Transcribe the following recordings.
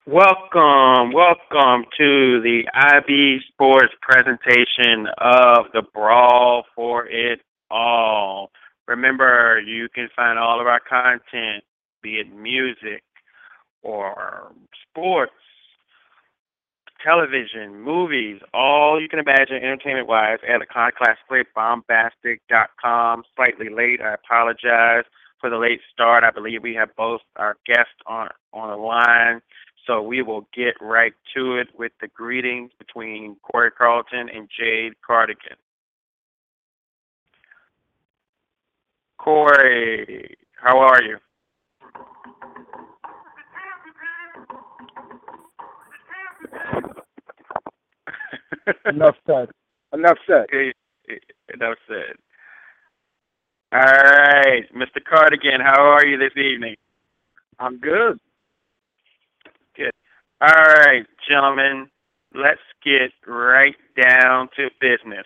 Welcome to the IB Sports presentation of the Brawl for It All. Remember, you can find all of our content, be it music or sports, television, movies, all you can imagine entertainment-wise at iconiclassicallybombastic.com. Slightly late, I apologize for the late start. I believe we have both our guests on the line, so we will get right to it with the greetings between Corey Carlton and Jade Cardigan. Corey, how are you? Enough said. Enough said. Enough said. All right, Mr. Cardigan, how are you this evening? I'm good. Good. All right, gentlemen, let's get right down to business.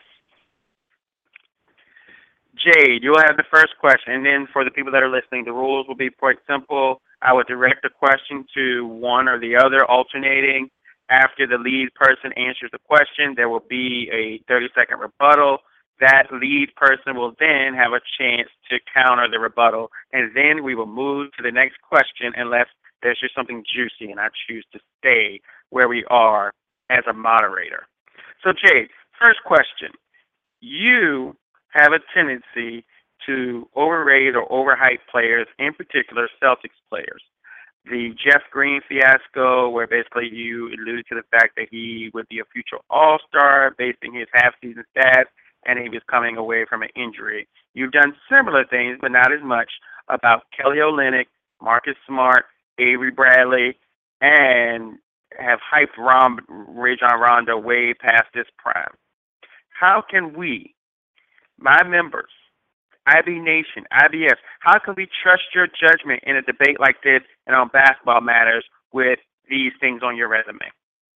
Jade, you'll have the first question, and then for the people that are listening, the rules will be quite simple. I will direct the question to one or the other, alternating. After the lead person answers the question, there will be a 30-second rebuttal. That lead person will then have a chance to counter the rebuttal, and then we will move to the next question unless there's just something juicy, and I choose to stay where we are as a moderator. So, Jade, first question. You have a tendency to overrate or overhype players, in particular Celtics players. The Jeff Green fiasco, where basically you alluded to the fact that he would be a future All-Star basing his half-season stats, and he was coming away from an injury. You've done similar things, but not as much, about Kelly Olynyk, Marcus Smart, Avery Bradley, and have hyped Rajon Rondo way past his prime. How can we, my members, IB Nation, IBS, how can we trust your judgment in a debate like this and on basketball matters with these things on your resume?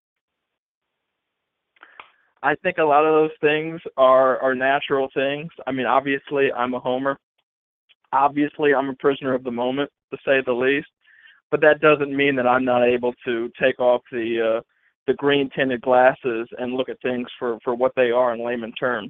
I think a lot of those things are natural things. I mean, obviously, I'm a homer. Obviously, I'm a prisoner of the moment, to say the least. But that doesn't mean that I'm not able to take off the green-tinted glasses and look at things for what they are in layman terms.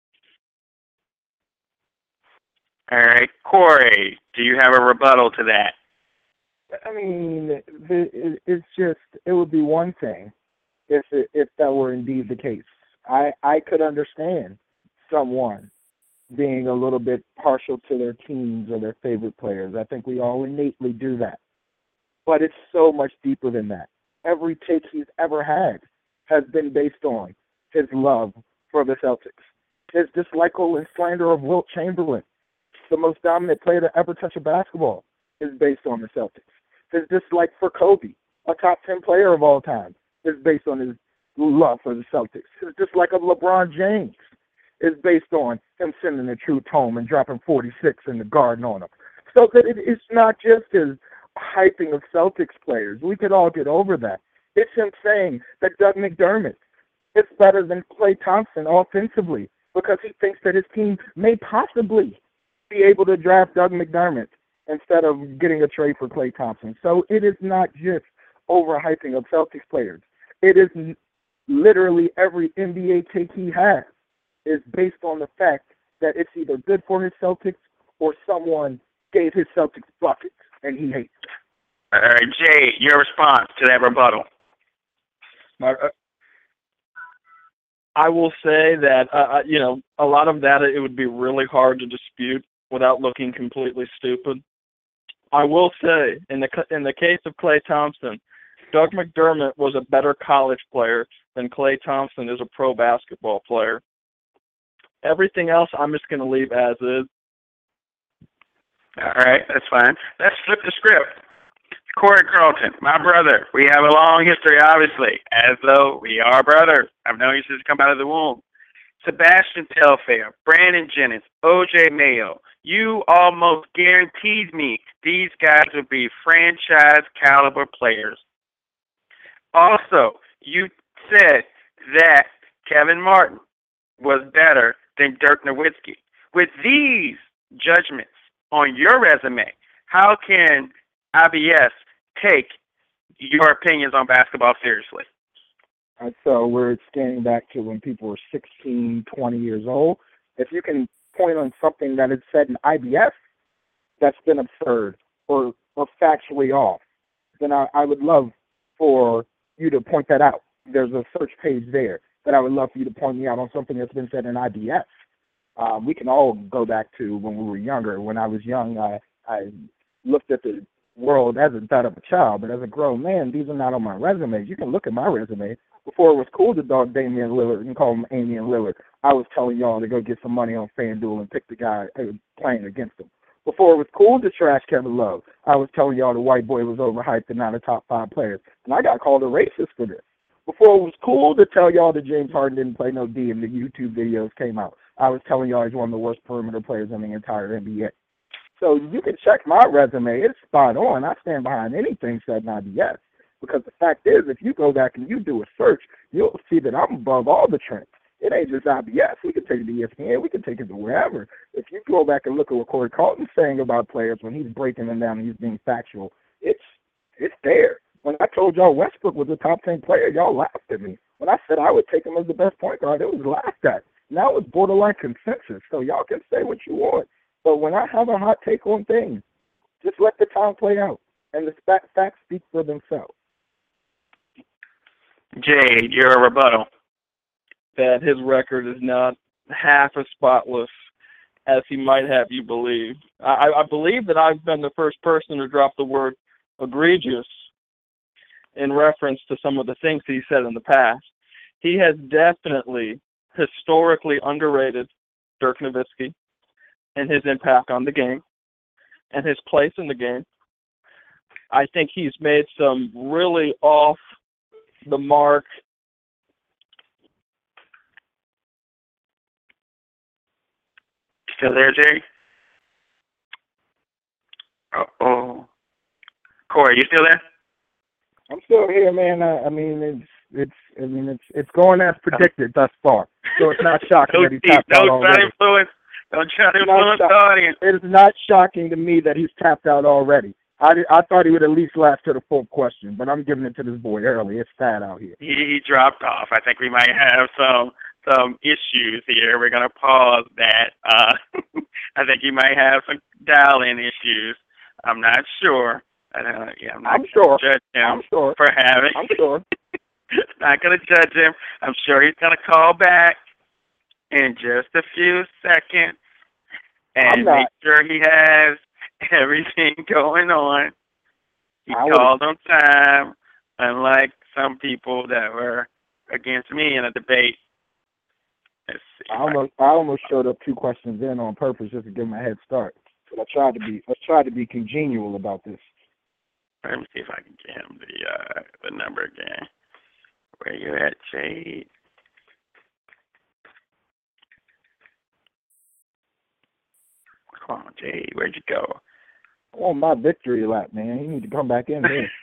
All right. Corey, do you have a rebuttal to that? I mean, it would be one thing if that were indeed the case. I could understand someone being a little bit partial to their teams or their favorite players. I think we all innately do that. But it's so much deeper than that. Every take he's ever had has been based on his love for the Celtics. His dislikeful and slander of Wilt Chamberlain, the most dominant player to ever touch a basketball, is based on the Celtics. His dislike for Kobe, a top 10 player of all time, is based on his love for the Celtics. His dislike of LeBron James is based on him sending the truth home and dropping 46 in the Garden on him. So that it's not just his hyping of Celtics players. We could all get over that. It's him saying that Doug McDermott is better than Klay Thompson offensively because he thinks that his team may possibly be able to draft Doug McDermott instead of getting a trade for Klay Thompson. So it is not just overhyping of Celtics players. It is literally every NBA take he has is based on the fact that it's either good for his Celtics or someone gave his Celtics buckets and he hates it. All right, Jay, your response to that rebuttal. I will say that, a lot of that it would be really hard to dispute without looking completely stupid. I will say, in the case of Klay Thompson, Doug McDermott was a better college player than Klay Thompson is a pro basketball player. Everything else I'm just going to leave as is. All right, that's fine. Let's flip the script. Corey Carlton, my brother. We have a long history, obviously, as though we are brothers. I've known you since come out of the womb. Sebastian Telfair, Brandon Jennings, O.J. Mayo. You almost guaranteed me these guys would be franchise-caliber players. Also, you said that Kevin Martin was better than Dirk Nowitzki. With these judgments on your resume, how can IBS take your opinions on basketball seriously. So we're scanning back to when people were 16, 20 years old. If you can point on something that is said in IBS that's been absurd or factually off, then I would love for you to point that out. There's a search page there that I would love for you to point me out on something that's been said in IBS. We can all go back to when we were younger. When I was young, I looked at the world as that of a child, but as a grown man, these are not on my resumes. You can look at my resume. Before it was cool to dog Damian Lillard and call him Amian Lillard, I was telling y'all to go get some money on FanDuel and pick the guy playing against him. Before it was cool to trash Kevin Love, I was telling y'all the white boy was overhyped and not a top 5 player. And I got called a racist for this. Before it was cool to tell y'all that James Harden didn't play no D and the YouTube videos came out, I was telling y'all he's one of the worst perimeter players in the entire NBA. So you can check my resume. It's spot on. I stand behind anything said in IBS. Because the fact is, if you go back and you do a search, you'll see that I'm above all the trends. It ain't just IBS. We can take it to ESPN. We can take it to wherever. If you go back and look at what Corey Carlton's saying about players when he's breaking them down and he's being factual, it's there. When I told y'all Westbrook was a top 10 player, y'all laughed at me. When I said I would take him as the best point guard, it was laughed at. Now it's borderline consensus, so y'all can say what you want. But when I have a hot take on things, just let the time play out, and the facts speak for themselves. Jade, your rebuttal. That his record is not half as spotless as he might have you believe. I believe that I've been the first person to drop the word egregious in reference to some of the things he said in the past. He has definitely historically underrated Dirk Nowitzki and his impact on the game and his place in the game. I think he's made some really off the mark Still there, Jay? Uh-oh. Corey, you still there? I'm still here, man. I mean, it's going as predicted thus far. So it's not shocking that he's tapped out already. Don't try to influence the audience. It is not shocking to me that he's tapped out already. I thought he would at least last to the full question, but I'm giving it to this boy early. It's sad out here. He dropped off. I think we might have some issues here. We're going to pause that. I think he might have some dial-in issues. I'm not sure. I'm sure. Judge him I'm sure. for having. I'm sure. Not going to judge him. I'm sure he's going to call back in just a few seconds and make sure he has everything going on. He called on time, unlike some people that were against me in a debate. Let's see. I almost showed up 2 questions in on purpose just to give him a head start. But I tried to be congenial about this. Let me see if I can get him the number again. Where you at, Jade? Come on, Jade. Where'd you go? I want my victory lap, man. You need to come back in here.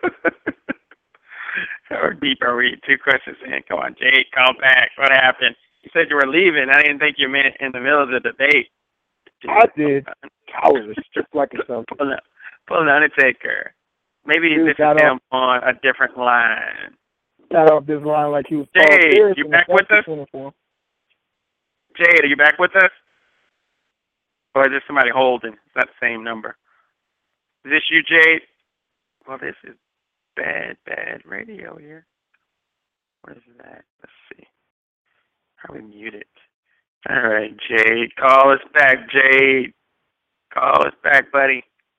Or deep are we? 2 questions in. Come on, Jade, come back. What happened? You said you were leaving. I didn't think you meant in the middle of the debate. I did. Cowardice, just like yourself. Pull the Undertaker. Maybe this is him on a different line. Got off this line like he was Jade, you back with us? Jade, are you back with us? Or is this somebody holding? It's not the same number. Is this you, Jade? Well, this is bad radio here. What is that? Let's see. How we muted? All right, Jade. Call us back, Jade. Call us back, buddy.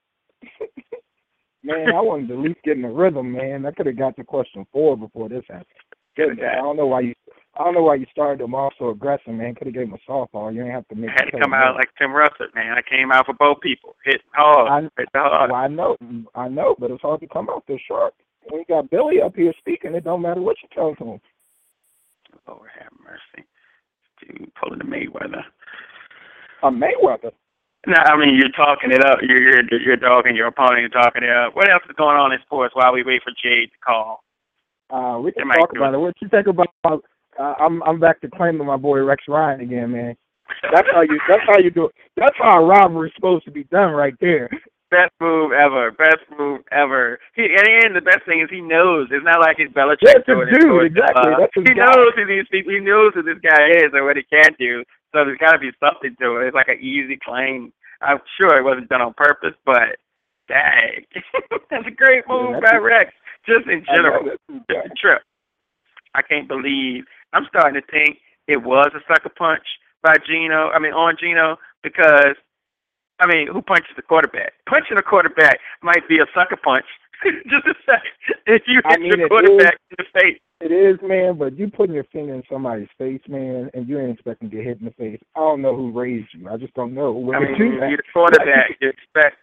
Man, I wanted to at least get in the rhythm, man. I could have got to question 4 before this happened. I don't know why you started them off so aggressive, man. Could have gave him a softball. You didn't have to make. I had to come out like Tim Russell, man. I came out for both people. Hit hard. Well, I know, but it's hard to come out this sharp. When you got Billy up here speaking, it don't matter what you tell him. Lord have mercy. Dude, pulling the Mayweather. A Mayweather? No, I mean, you're talking it up. You're dogging your opponent. You're talking it up. What else is going on in sports while we wait for Jade to call? We can talk about it. What you think about? I'm back to claiming my boy Rex Ryan again, man. That's how you do it. That's how a rivalry's supposed to be done, right there. Best move ever. And the best thing is he knows. It's not like he's Belichick That's doing a dude, exactly. That's his he guy. knows who these people. He knows who this guy is and what he can do. So there's got to be something to it. It's like an easy claim. I'm sure it wasn't done on purpose, but dang, that's a great move by Rex. Just in general, just a trip. I can't believe. I'm starting to think it was a sucker punch by Geno. On Geno, because who punches the quarterback? Punching a quarterback might be a sucker punch. Just a second. If you hit the quarterback in the face. It is, man, but you putting your finger in somebody's face, man, and you ain't expecting to get hit in the face. I don't know who raised you. I just don't know. You're the quarterback. You expect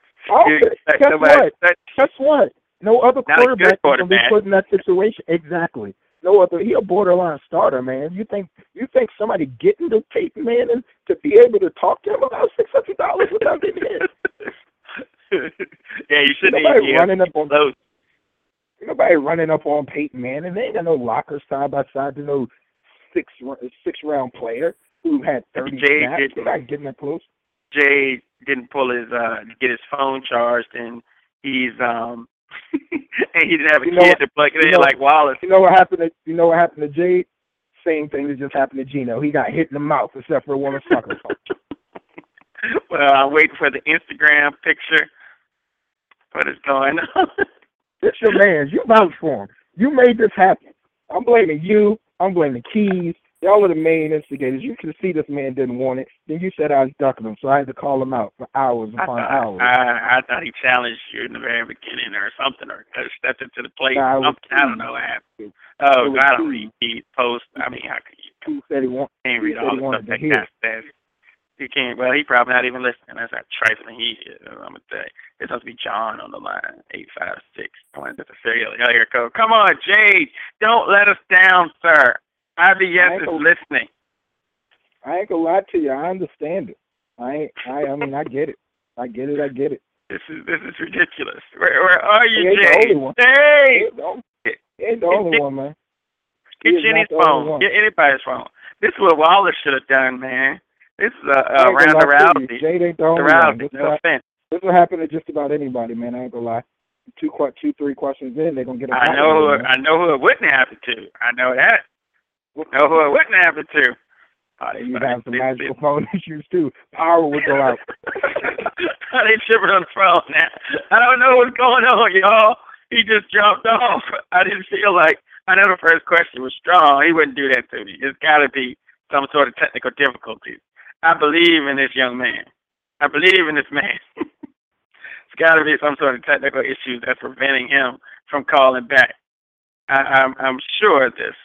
Guess what? No other quarterback can be put in that situation. Exactly. No other. He a borderline starter, man. You think somebody getting to Peyton Manning to be able to talk to him about $600 without getting hit? Yeah, you shouldn't even running up on those. Nobody running up on Peyton Manning. They ain't got no lockers side by side to no six round player who had 30 snaps. They're not getting that close. Jay didn't get his phone charged, and he's and he didn't have a kid to plug it in like Wallace. You know what happened to Jay? Same thing that just happened to Geno. He got hit in the mouth except for one sucker punch. Well, I'm waiting for the Instagram picture. What is going on? It's your man. You vouch for him. You made this happen. I'm blaming you. I'm blaming Keys. Y'all are the main instigators. You can see this man didn't want it. Then you said I was ducking him, so I had to call him out for hours upon hours. I thought he challenged you in the very beginning or something, or stepped into the plate. I don't know what happened. Oh, I don't read these posts. How can you? He said he read all the stuff that got said. You can't. Well, he probably not even listening. That's how trifling he is. I'm gonna tell you. It's supposed to be John on the line. 856. I wanted to figure it out. Here it goes. Come on, Jade. Don't let us down, sir. IBS is listening. I ain't gonna lie to you. I understand it. I get it. I get it. This is ridiculous. Where are you, Jade? Hey! He ain't the only one, man. Get Jenny's phone. Get anybody's phone. This is what Wallace should have done, man. This is around the Rousey. Jade ain't the only one. No offense. This will happen to just about anybody, man. I ain't gonna lie. 3 questions in, they're gonna get a I know who it wouldn't happen to. I know that. Know who it wouldn't happen to. You have some magical phone issues too. Power would go out. They tripping on the phone now. I don't know what's going on, y'all. He just jumped off. I didn't feel like. I know the first question was strong. He wouldn't do that to me. It's got to be some sort of technical difficulties. I believe in this young man. I believe in this man. It's got to be some sort of technical issue that's preventing him from calling back. I'm sure of this.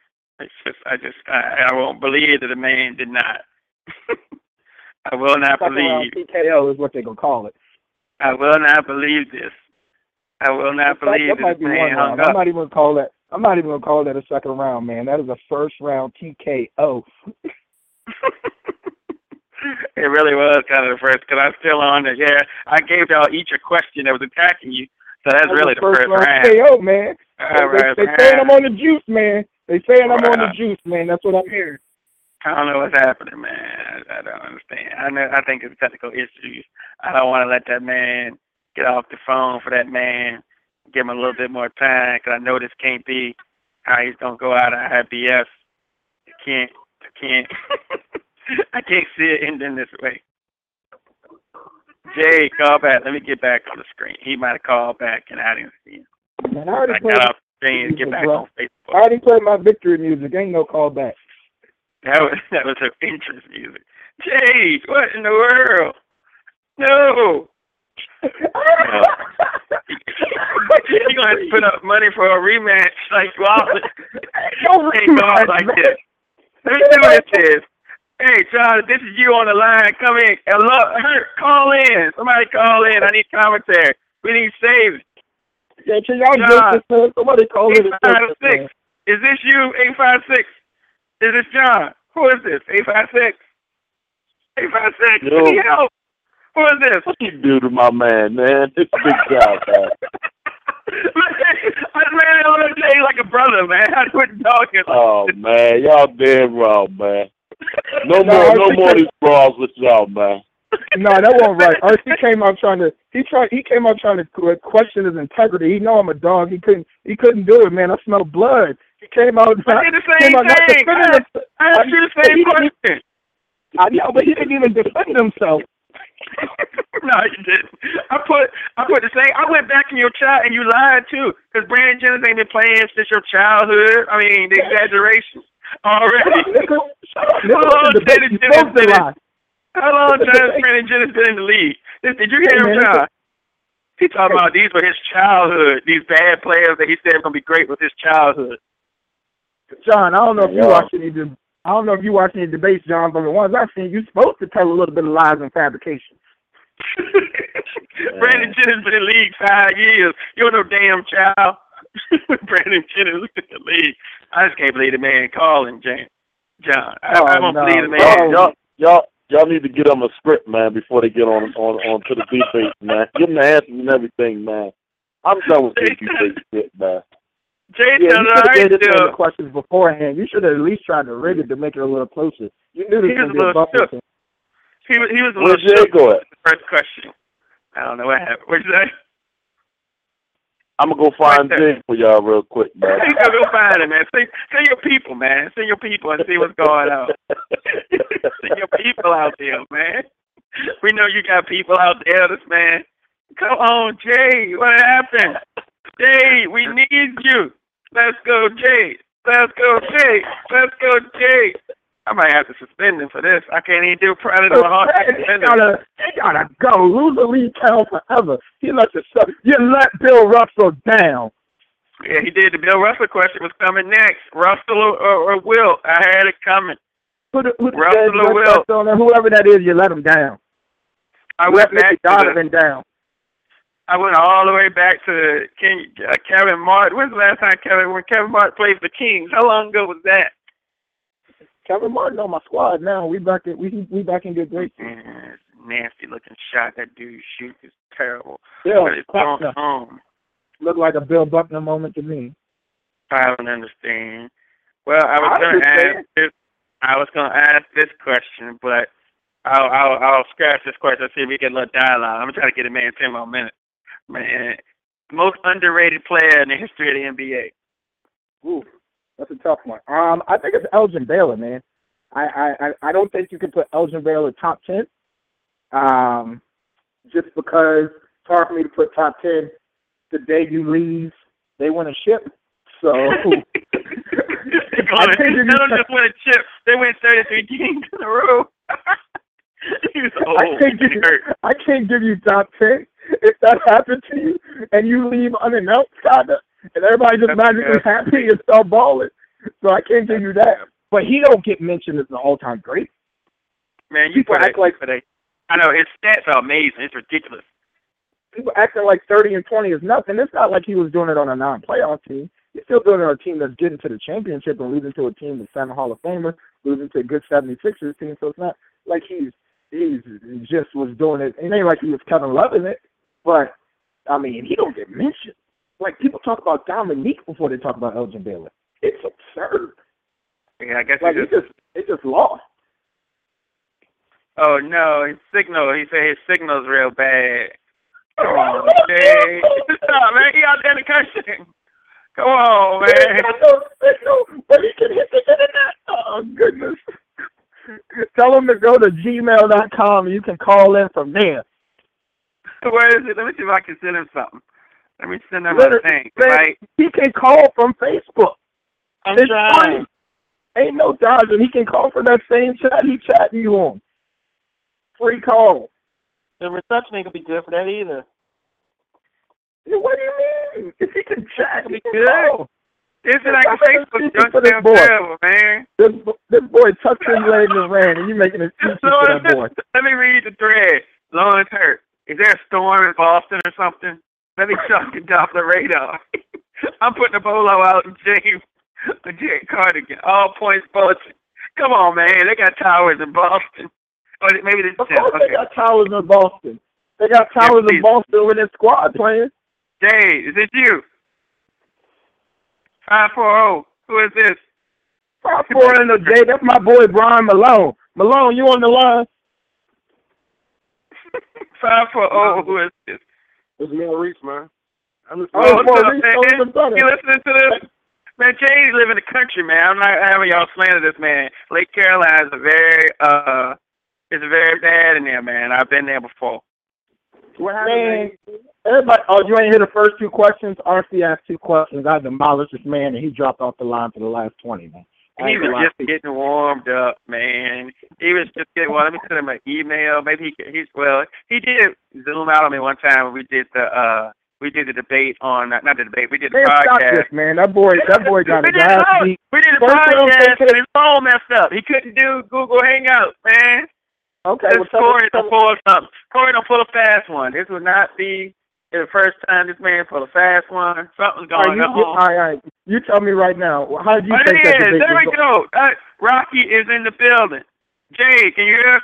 I won't believe that the man did not. I will not believe. TKO is what they're gonna call it. I will not believe this. I will not believe that this man hung up. I'm not even gonna call that a second round, man. That is a first round TKO. It really was kind of the first, because I'm still on it. Yeah, I gave y'all each a question that was attacking you, so that's really the first round. TKO, man. They saying I'm on the juice, man. They saying I'm on the juice, man. That's what I'm hearing. I don't know what's happening, man. I don't understand. I think it's technical issues. I don't want to let that man get off the phone for that man. Give him a little bit more time, because I know this can't be how he's gonna go out of IBS. I can't. I can't see it ending this way. Jay, call back. Let me get back on the screen. He might have called back, and I didn't see him. Man, I got off the screen to get back on Facebook. I already played my victory music. Ain't no call back. That was her interest music. Jay, what in the world? No. You're going to have to put up money for a rematch like Wallace. Ain't going like this. Let me see what it is. Hey, John, this is you on the line. Come in. Hello. Call in. Somebody call in. I need commentary. We need saves. Yeah, can y'all get this, man? Somebody call in. 856. Is this you, 856? Is this John? Who is this? 856? 856. Yo. Can you help? Who is this? What you do to my man? It's a big job, man. Man, I want to tell you like a brother, man. I quit talking. Oh, man. Y'all damn wrong, man. No more of these brawls with y'all, man. No, that wasn't right. He came out trying to question his integrity. He know I'm a dog. He couldn't do it, man. I smell blood. He came out. I did the same thing. I asked you the same question. I know, but he didn't even defend himself. No, you didn't. I put the same. I went back in your child, and you lied too, because Brandon Jennings ain't been playing since your childhood. I mean, the exaggeration already. How long has Brandon Jennings been in the league? Did you hear him, John? He talking about these were his childhood. These bad players that he said were gonna be great with his childhood. John, I don't know if you watch any debates, John, but the ones I've seen, you're supposed to tell a little bit of lies and fabrication. Brandon Jennings been in the league 5 years. You're no damn child. Brandon Jennings in the league. I just can't believe the man calling, John. I don't believe the man. Y'all need to get them a script, man, before they get on to the debate, man. Give them the answers and everything, man. I'm done with this debate shit, man. You should have gave it the questions beforehand. You should have at least tried to rig it to make it a little closer. You knew this was a bubble. He was a little shook with the first question. I don't know what happened. What'd you say? I'm going to go find Jay for y'all real quick, man. You got to go find him, man. Send your people, man. Send your people and see what's going on. Send your people out there, man. We know you got people out there, this man. Come on, Jay. What happened? Jay, we need you. Let's go, Jay. Let's go, Jay. Let's go, Jay. I might have to suspend him for this. I can't even do Pride of the Heart. He gotta go. Lose the lead count forever. You let Bill Russell down. Yeah, he did. The Bill Russell question was coming next. Russell or Will. I had it coming. Russell or Will. Whoever that is, you let him down. I went back Donovan down. I went all the way back to Kevin Martin. When's the last time when Kevin Martin played for the Kings? How long ago was that? Kevin Martin on my squad now. We back in good grace. Nasty looking shot that dude shoots is terrible. Yeah, but it's going home. Looked like a Bill Buckner moment to me. I don't understand. Well, I was gonna ask this question, but I'll scratch this question and see if we get a little dialogue. I'm gonna try to get a man 10 more minutes. Man, most underrated player in the history of the NBA. Ooh, that's a tough one. I think it's Elgin Baylor, man. I don't think you can put Elgin Baylor top 10. Just because it's hard for me to put top 10 the day you leave, they win a ship. So they don't just win a chip. They win 33 games in a row. I can't give you top 10 if that happened to you and you leave unannounced, kinda, and everybody just magically happy and start balling. So I can't give you that. But he don't get mentioned as an all-time great. Man, people act like I know his stats are amazing. It's ridiculous. People acting like 30 and 20 is nothing. It's not like he was doing it on a non-playoff team. He's still doing it on a team that's getting to the championship and losing to a team that's 7 Hall of Famers, losing to a good 76ers team. So it's not like he's just was doing it. It ain't like he was Kevin Love in it. But, I mean, he don't get mentioned. Like, people talk about Dominique before they talk about Elgin Baylor. It's absurd. Yeah, I guess like it just lost. Oh, no, his signal. He said his signal's real bad. Come on, Jay. Stop, man. He out there in the country. Come on, man. He got no signal, but he can hit the internet. Oh, goodness. Tell him to go to gmail.com and you can call in from there. Where is it? Let me see if I can send him something. Let me send him a thing. Right? He can call from Facebook. I'm trying. Ain't no dodging. He can call from that same chat he chatting you on. Free call. The reception ain't gonna be good for that either. What do you mean? If he can chat, it'll be good. Isn't like a Facebook junk down terrible, man? This boy tucked his leg and ran, and you making excuses for that boy. Let me read the thread. Lawrence Hurt. Is there a storm in Boston or something? Let me check the Doppler radar. I'm putting a bolo out in James Cardigan. All points bulletin. Come on, man. They got towers in Boston. Or maybe they they got towers in Boston. They got towers in Boston with their squad playing. Jay, is it you? 540. Who is this? 540 in the Jay. That's my boy Brian Malone. Malone, you on the line? 540. Who is this? It's Maurice, man. Oh, what's up, Maurice, man? even better. You listening to this? Man, Jay live in the country, man. I'm not having y'all slander this man. Lake Carolina is it's very bad in there, man. I've been there before. What happened, man? Everybody, you ain't hear the first two questions? RC asked two questions. I demolished this man, and he dropped off the line for the last 20, man. He was just getting warmed up, man. He was just getting. Well, let me send him an email. Maybe he did Zoom out on me one time when we did the debate on not the debate. We did the podcast. Stop this, man. That boy got his ass beat. We did the podcast, and his phone messed up. He couldn't do Google Hangout, man. Okay, Corey don't pull something. Corey don't pull a fast one. This would not be the first time this man pulled a fast one. Something's going on. All right. You tell me right now. How do you think that debate There we go. Rocky is in the building. Jay, can you hear us?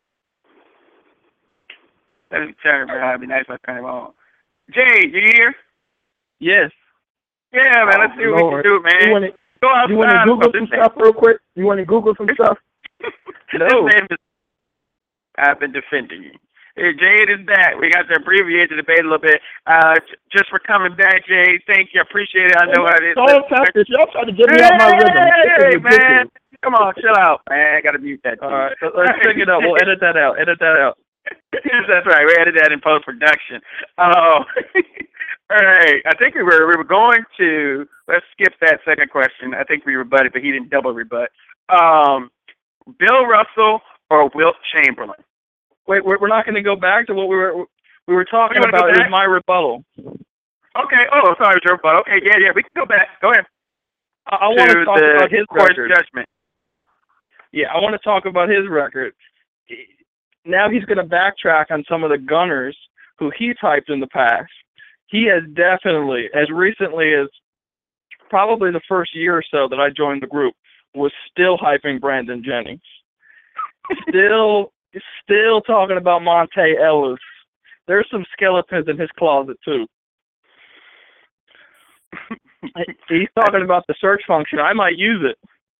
Let me turn it. It'd be nice if I turn him on. Jay, you here? Yes. Yeah, man. Let's see what we can do, man. You want to Google some stuff real quick? You want to Google some stuff? No. I've been defending you. Hey, Jade is back. We got to abbreviate the debate a little bit. Just for coming back, Jade. Thank you. I appreciate it. I know how it is. Y'all try to get me out my rhythm. Hey, man. Come on, chill out, man. I got to mute that. All right. Let's pick it up. We'll edit that out. That's right. We edit that in post-production. All right. I think we were going to, let's skip that second question. I think we rebutted, but he didn't double rebut. Bill Russell or Wilt Chamberlain? Wait, we're not going to go back to what we were talking about. It was my rebuttal. Okay. Oh, sorry, your rebuttal. Okay, yeah, we can go back. Go ahead. I want to talk about his record. Judgment. Yeah, I want to talk about his record. Now he's going to backtrack on some of the gunners who he typed in the past. He has definitely, as recently as probably the first year or so that I joined the group, was still hyping Brandon Jennings. Still talking about Monte Ellis. There's some skeletons in his closet, too. He's talking about the search function. I might use it.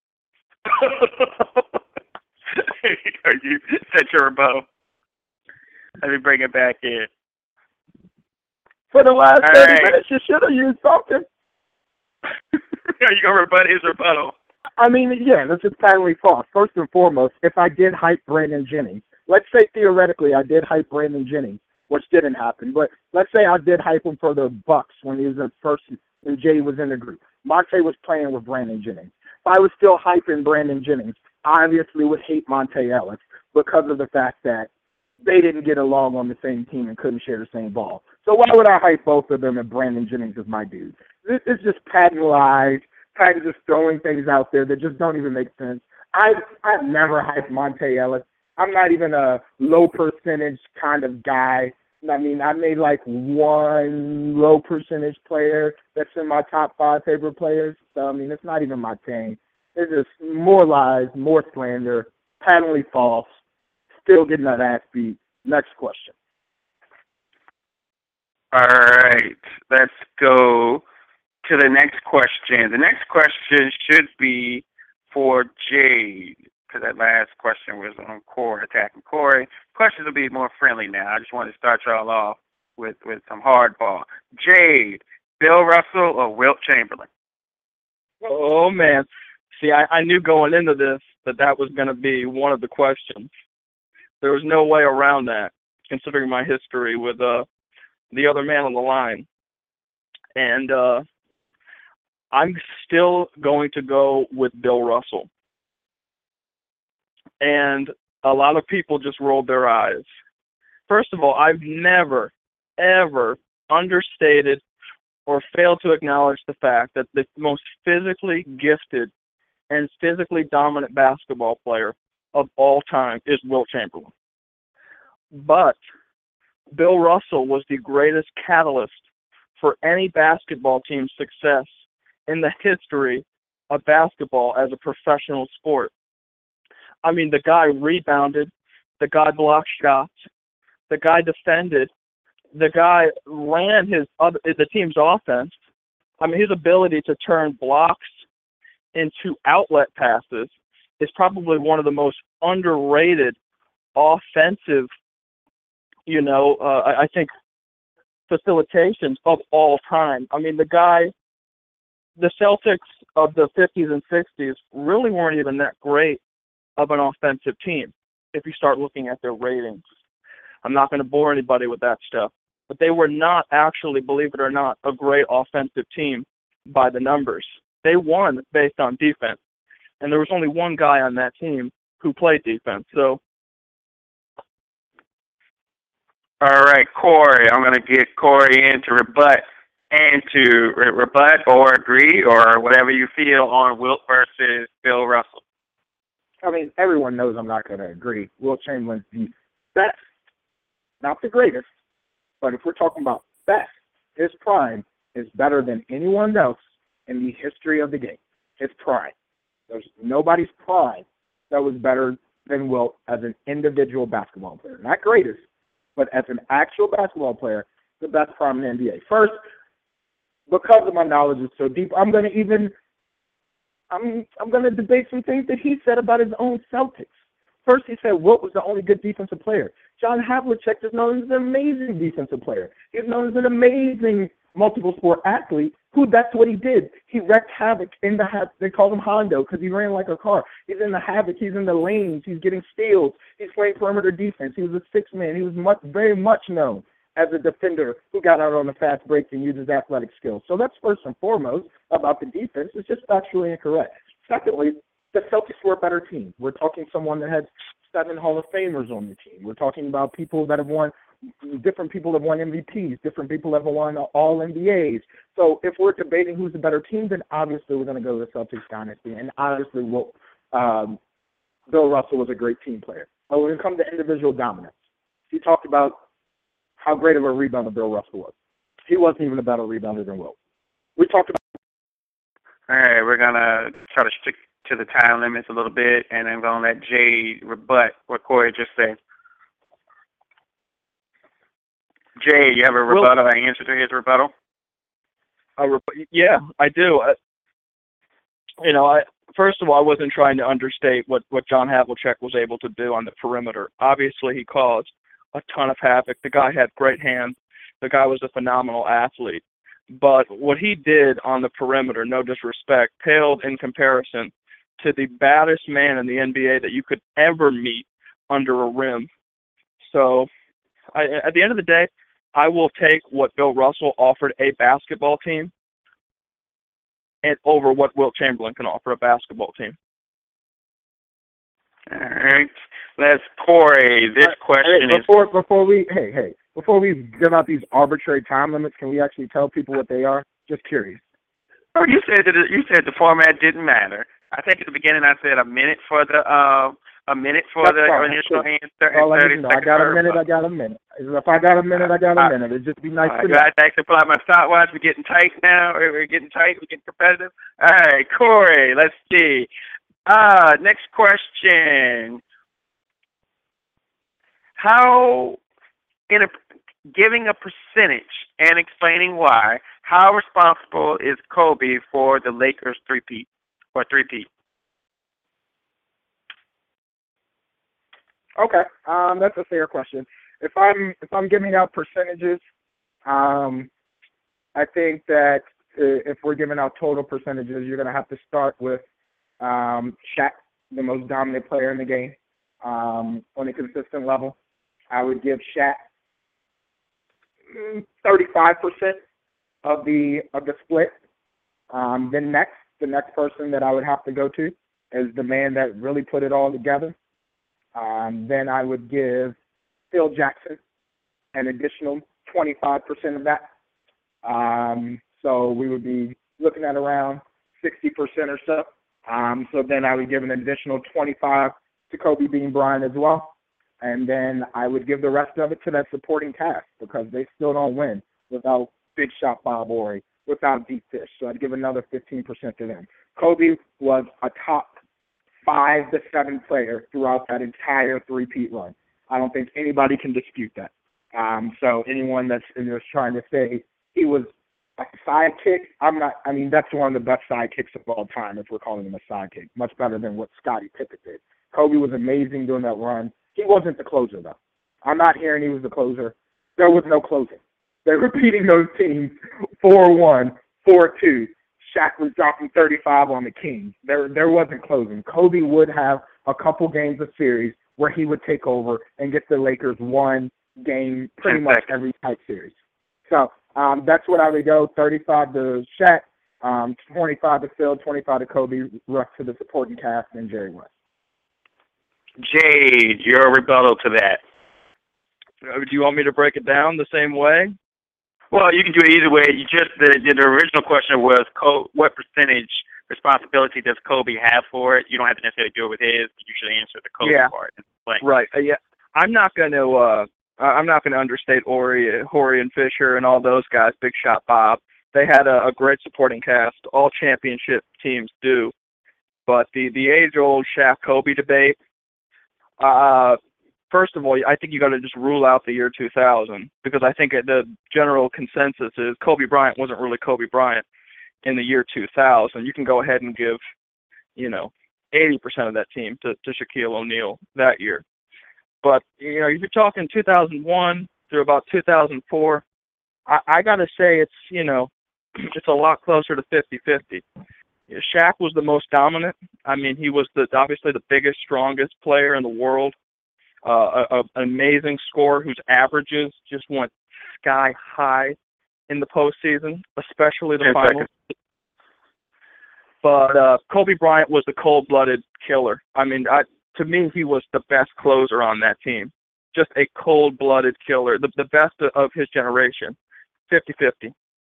You set your rebuttal. Let me bring it back in. For the last 30 minutes, you should have used something. Are you going to rebut his rebuttal? I mean, yeah, that's just patently false. First and foremost, if I did hype Brandon Jennings, let's say theoretically I did hype Brandon Jennings, which didn't happen, but let's say I did hype him for the Bucks when he was in first and Jay was in the group. Monte was playing with Brandon Jennings. If I was still hyping Brandon Jennings, I obviously would hate Monte Ellis because of the fact that they didn't get along on the same team and couldn't share the same ball. So why would I hype both of them if Brandon Jennings is my dude? It's just patent lies, kind of just throwing things out there that just don't even make sense. I've never hyped Monte Ellis. I'm not even a low percentage kind of guy. I mean, I made like one low percentage player that's in my top 5 favorite players. So, I mean, it's not even my thing. It's just more lies, more slander, patently false, still getting that ass beat. Next question. All right. Let's go to the next question. The next question should be for Jade, because that last question was on Corey, attacking Corey. Questions will be more friendly now. I just wanted to start y'all off with some hardball. Jade, Bill Russell or Wilt Chamberlain? Oh, man. See, I knew going into this that was going to be one of the questions. There was no way around that, considering my history with the other man on the line. And I'm still going to go with Bill Russell. And a lot of people just rolled their eyes. First of all, I've never, ever understated or failed to acknowledge the fact that the most physically gifted and physically dominant basketball player of all time is Wilt Chamberlain. But Bill Russell was the greatest catalyst for any basketball team's success in the history of basketball as a professional sport. I mean, the guy rebounded, the guy blocked shots, the guy defended, the guy ran the team's offense. I mean, his ability to turn blocks into outlet passes is probably one of the most underrated offensive I think facilitations of all time. I mean, the Celtics of the 50s and 60s really weren't even that great of an offensive team if you start looking at their ratings. I'm not going to bore anybody with that stuff. But they were not actually, believe it or not, a great offensive team by the numbers. They won based on defense. And there was only one guy on that team who played defense. So, all right, Corey, I'm going to get Corey in to rebut or agree or whatever you feel on Wilt versus Bill Russell. I mean, everyone knows I'm not going to agree. Wilt Chamberlain's the best, not the greatest, but if we're talking about best, his prime is better than anyone else in the history of the game. His prime. There's nobody's prime that was better than Wilt as an individual basketball player. Not greatest, but as an actual basketball player, the best prime in the NBA. First, because of my knowledge is so deep, I'm going to debate some things that he said about his own Celtics. First, he said Wilt was the only good defensive player. John Havlicek is known as an amazing defensive player. He's known as an amazing multiple sport athlete who that's what he did. He wreaked havoc in the havoc. They called him Hondo because he ran like a car. He's in the havoc. He's in the lanes. He's getting steals. He's playing perimeter defense. He was a six-man. He was very much known as a defender who got out on the fast breaks and used his athletic skills. So that's first and foremost about the defense. It's just factually incorrect. Secondly, the Celtics were a better team. We're talking someone that had 7 Hall of Famers on the team. We're talking about people that have won, different people have won MVPs, different people have won all NBAs. So if we're debating who's the better team, then obviously we're going to go to the Celtics dynasty. And obviously Bill Russell was a great team player. But when it comes to individual dominance, he talked about how great of a rebounder Bill Russell was. He wasn't even a better rebounder than Wilt. We talked about. All right, we're going to try to stick to the time limits a little bit, and I'm going to let Jay rebut what Corey just said. Jay, you have a rebuttal, an answer to his rebuttal? Yeah, I do. First of all, I wasn't trying to understate what John Havlicek was able to do on the perimeter. Obviously, he caused a ton of havoc. The guy had great hands. The guy was a phenomenal athlete. But what he did on the perimeter, no disrespect, paled in comparison to the baddest man in the NBA that you could ever meet under a rim. So, at the end of the day, I will take what Bill Russell offered a basketball team and over what Wilt Chamberlain can offer a basketball team. All right. Let's Corey. This question is before we give out these arbitrary time limits, can we actually tell people what they are? Just curious. Oh, you said the format didn't matter. I think at the beginning I said a minute for the initial answer. All I need to know. I got a minute. If I got a minute, I got a minute. It'd just be nice to know. I actually pull out my stopwatch. We're getting tight now. We're getting tight. We're getting competitive. All right, Corey. Let's see. Next question. How, giving a percentage and explaining why, how responsible is Kobe for the Lakers three-peat? Okay, that's a fair question. If I'm giving out percentages, I think that if we're giving out total percentages, you're going to have to start with Shaq, the most dominant player in the game, on a consistent level. I would give Shaq 35% of the split. Then the next person that I would have to go to is the man that really put it all together. Then I would give Phil Jackson an additional 25% of that. So we would be looking at around 60% or so. So then I would give an additional 25 to Kobe Bean Bryant as well. And then I would give the rest of it to that supporting cast because they still don't win without Big Shot Bob Horry, without Deep Fish. So I'd give another 15% to them. Kobe was a top 5 to 7 player throughout that entire three-peat run. I don't think anybody can dispute that. So anyone that's trying to say he was a sidekick, that's one of the best sidekicks of all time if we're calling him a sidekick. Much better than what Scottie Pippen did. Kobe was amazing during that run. He wasn't the closer, though. I'm not hearing he was the closer. There was no closing. They were beating those teams 4-1, 4-2. Shaq was dropping 35 on the Kings. There wasn't closing. Kobe would have a couple games of series where he would take over and get the Lakers one game pretty much every type series. So that's what I would go, 35 to Shaq, 25 to Phil, 25 to Kobe, rest to the supporting cast, and Jerry West. Jade, your rebuttal to that. Do you want me to break it down the same way? Well, you can do it either way. You just the original question was what percentage responsibility does Kobe have for it? You don't have to necessarily do it with his, but you should answer the Kobe part. Right. Yeah. I'm not going to understate Horry and Fisher and all those guys. Big Shot Bob. They had a great supporting cast. All championship teams do. But the age-old Shaq Kobe debate. First of all, I think you got to just rule out the year 2000 because I think the general consensus is Kobe Bryant wasn't really Kobe Bryant in the year 2000. You can go ahead and give, 80% of that team to Shaquille O'Neal that year. But, if you're talking 2001 through about 2004, I got to say it's, it's a lot closer to 50-50. Shaq was the most dominant. I mean, he was obviously the biggest, strongest player in the world. An amazing scorer whose averages just went sky high in the postseason, especially the finals. But Kobe Bryant was the cold-blooded killer. I mean, to me, he was the best closer on that team. Just a cold-blooded killer, the best of his generation. 50-50.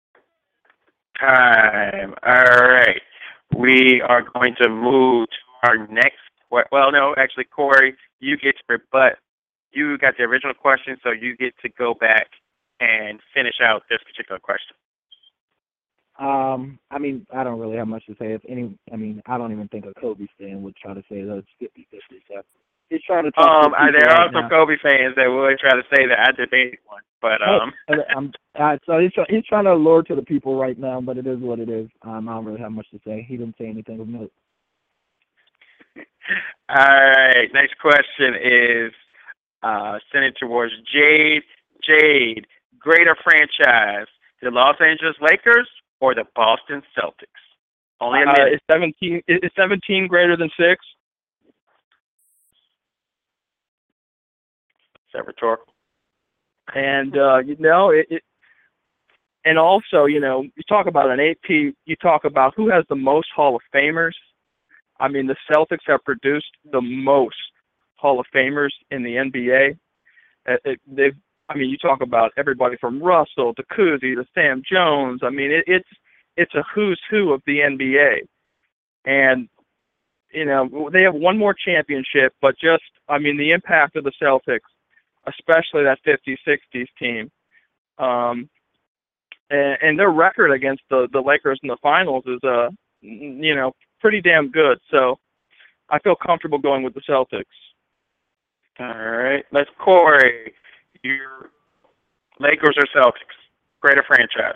Time. All right. We are going to move to our next. Well, no, actually, Corey, you get to rebut. You got the original question, so you get to go back and finish out this particular question. I mean, I don't really have much to say. I don't even think a Kobe fan would try to say that it's 50-50. So he's trying to talk to people there right are some Kobe fans that would try to say that I debated one, but so he's trying to allure to the people right now, but it is what it is. I don't really have much to say. He didn't say anything of note. All right. Next question is sent towards Jade. Jade, greater franchise, the Los Angeles Lakers or the Boston Celtics? Only a minute. Is 17 greater than 6? Is that rhetorical? And and also, you talk about an AP. You talk about who has the most Hall of Famers. I mean, the Celtics have produced the most Hall of Famers in the NBA. You talk about everybody from Russell to Cousy to Sam Jones. I mean, it's a who's who of the NBA. And, they have one more championship, but the impact of the Celtics, especially that 50s, 60s team, and their record against the Lakers in the finals is, pretty damn good. So I feel comfortable going with the Celtics. All right. Let's Corey. Your Lakers or Celtics? Greater franchise.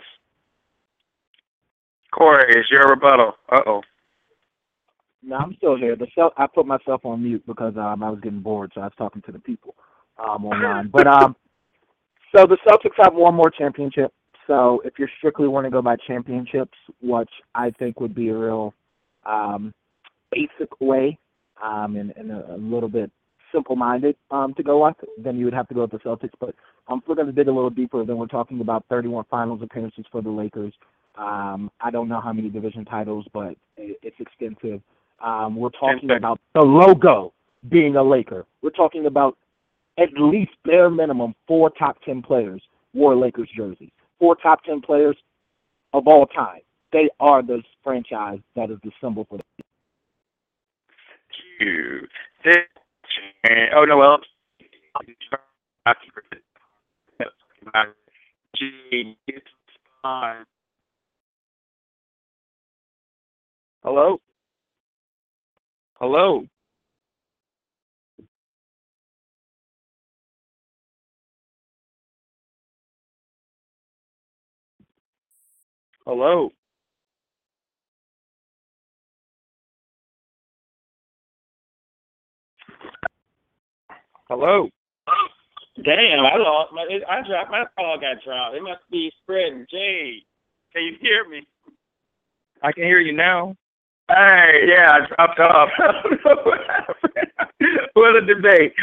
Corey, is your rebuttal? Uh-oh. No, I'm still here. I put myself on mute because I was getting bored, so I was talking to the people online. But so the Celtics have one more championship. So if you're strictly want to go by championships, which I think would be a real basic way and a little bit simple-minded to go with, then you would have to go with the Celtics. But if we're going to dig a little deeper, then we're talking about 31 finals appearances for the Lakers. I don't know how many division titles, but it's extensive. We're talking about the logo being a Laker. We're talking about at least bare minimum 4 top 10 players wore Lakers jerseys. 4 top 10 players of all time. They are the franchise that is the symbol for the Oh, no, well. Hello? Hello? Hello? Hello? Damn, I lost. I dropped. My call got dropped. It must be spreading. Jade, can you hear me? I can hear you now. Hey, yeah, I dropped off. I don't know what happened. What a debate.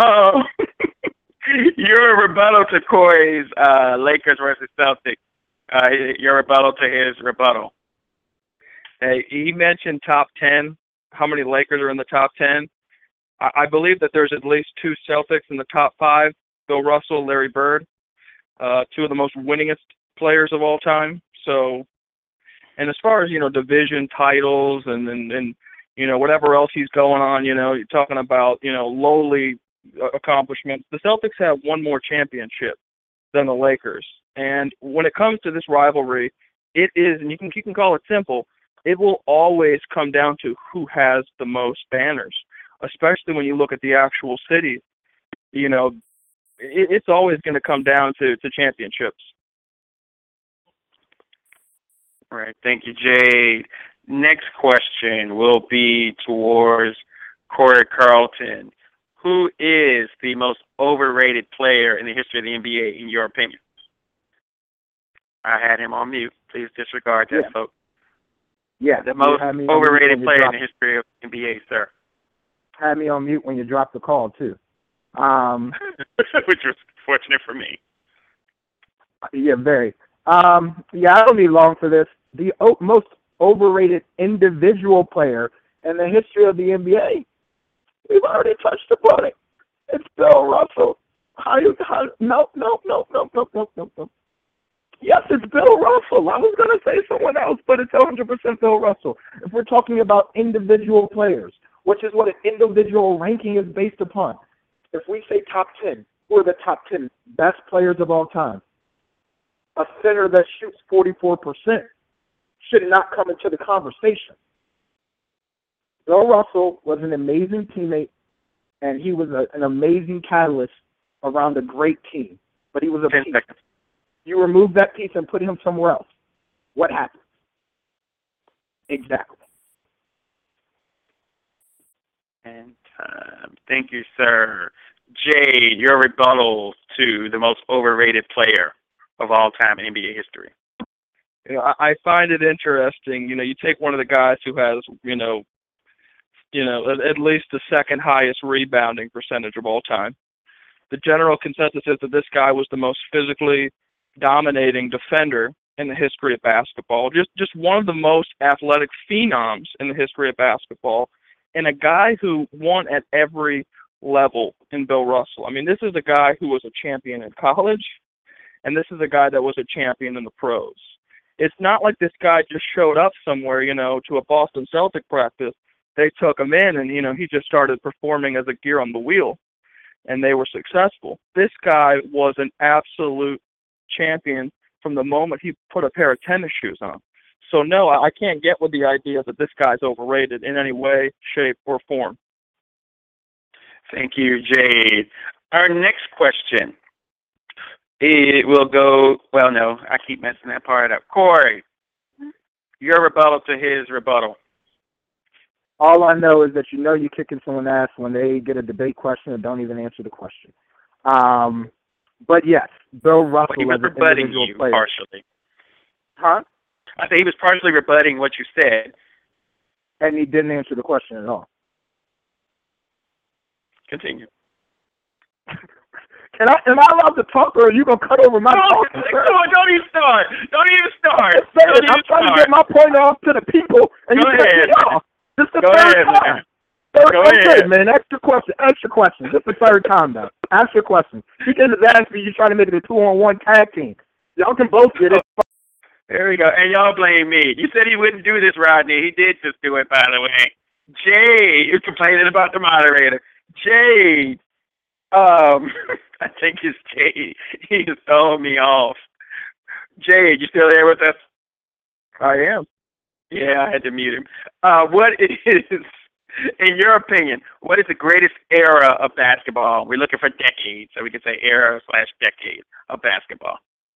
Your rebuttal to Corey's Lakers versus Celtics. Your rebuttal to his rebuttal. Hey, he mentioned top 10. How many Lakers are in the top 10? I believe that there's at least 2 Celtics in the top 5. Bill Russell, Larry Bird, 2 of the most winningest players of all time. So, and as far as, division titles and whatever else he's going on, you're talking about, lowly accomplishments. The Celtics have one more championship than the Lakers. And when it comes to this rivalry, it is, and you can call it simple, it will always come down to who has the most banners, especially when you look at the actual cities. It's always going to come down to championships. All right. Thank you, Jade. Next question will be towards Corey Carlton. Who is the most overrated player in the history of the NBA, in your opinion? I had him on mute. Please disregard that, folks. Yeah. The most overrated player in the history of the NBA, sir. Had me on mute when you dropped the call, too. Which was fortunate for me. Yeah, very. I don't need long for this. The most overrated individual player in the history of the NBA. We've already touched upon it. It's Bill Russell. No. Yes, it's Bill Russell. I was going to say someone else, but it's 100% Bill Russell. If we're talking about individual players, which is what an individual ranking is based upon. If we say top 10, who are the top 10 best players of all time? A center that shoots 44% should not come into the conversation. Bill Russell was an amazing teammate, and he was an amazing catalyst around a great team. But he was a 10 piece. seconds. You remove that piece and put him somewhere else. What happens? Exactly. And thank you, sir. Jade, your rebuttal to the most overrated player of all time in NBA history. I find it interesting. You take one of the guys who has, at least the second highest rebounding percentage of all time. The general consensus is that this guy was the most physically dominating defender in the history of basketball. Just one of the most athletic phenoms in the history of basketball, and a guy who won at every level in Bill Russell. I mean, this is a guy who was a champion in college, and this is a guy that was a champion in the pros. It's not like this guy just showed up somewhere, to a Boston Celtic practice. They took him in, and, he just started performing as a gear on the wheel, and they were successful. This guy was an absolute champion from the moment he put a pair of tennis shoes on. So, no, I can't get with the idea that this guy's overrated in any way, shape, or form. Thank you, Jade. Our next question, it will go, well, no, I keep messing that part up. Corey, your rebuttal to his rebuttal. All I know is that you're kicking someone's ass when they get a debate question and don't even answer the question. But yes, Bill Russell he was as an rebutting individual you player. partially. Huh? I think he was partially rebutting what you said. And he didn't answer the question at all. Continue. Am I allowed to talk, or are you gonna cut over my talk? Don't even start. Don't even start. I'm trying to get my point off to the people, and Go you cut ahead. me off. This is the Go third ahead, time. man. Okay, man. Ask your question. This is the third time now. Ask your question. He can just ask me. You trying to make it a 2-on-1 tag team. Y'all can both get it. There we go. And y'all blame me. You said he wouldn't do this, Rodney. He did just do it, by the way. Jade, you're complaining about the moderator. Jade. I think it's Jade. He is throwing me off. Jade, you still there with us? I am. Yeah, I had to mute him. What is, in your opinion, what is the greatest era of basketball? We're looking for decades, so we can say era/decade of basketball.